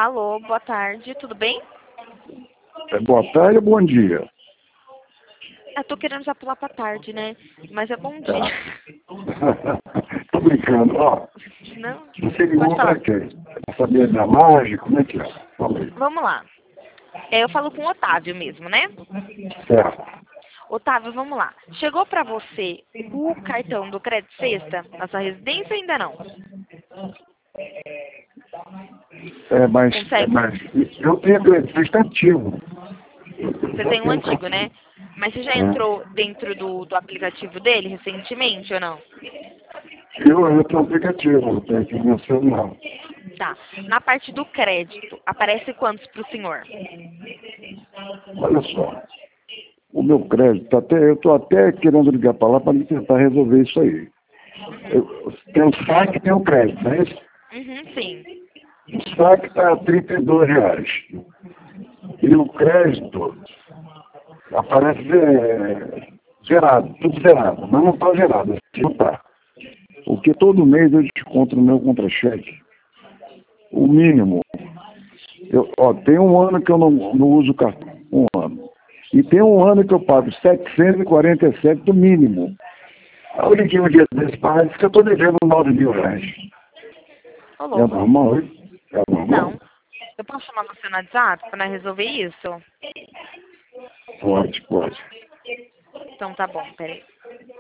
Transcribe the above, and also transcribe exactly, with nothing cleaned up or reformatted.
Alô, boa tarde, tudo bem? É boa tarde ou bom dia? Eu tô querendo já pular pra tarde, né? Mas é bom dia. Tá. Tô brincando, ó. Não? Você Pode ligou pra falar. quê? Pra saber da margem? Como é que é? Fala aí. Vamos lá. É, eu falo com o Otávio mesmo, né? Certo. Otávio, vamos lá. Chegou pra você o cartão do Crédito Sexta na sua residência ou ainda não? É, mas, é, Consegue? mas eu tenho crédito ativo. Você Já tem um tenho antigo, cartão. né? Mas você já É. entrou dentro do, do aplicativo dele recentemente ou não? Eu, eu tenho aplicativo, eu tenho aqui no meu celular. Tá. Na parte do crédito, aparece quantos pro senhor? Olha só. O meu crédito, até, eu estou até querendo ligar para lá para tentar resolver isso aí. Eu, tem o saque e tem o crédito, não é isso? Uhum, sim. O saque está a trinta e dois reais. E o crédito aparece é, zerado, tudo zerado. Mas não está zerado, assim não está. Porque todo mês eu desconto no meu contra-cheque. O mínimo. Eu, ó, tem um ano que eu não, não uso cartão. Um ano. E tem um ano que eu pago setecentos e quarenta e sete do mínimo. Aí eu liguei um dia desse para que eu estou devendo nove mil reais. Ô, É louco. normal, hein? É normal? Não. Eu posso chamar você no WhatsApp pra resolver isso? Pode, pode. Então tá bom, peraí.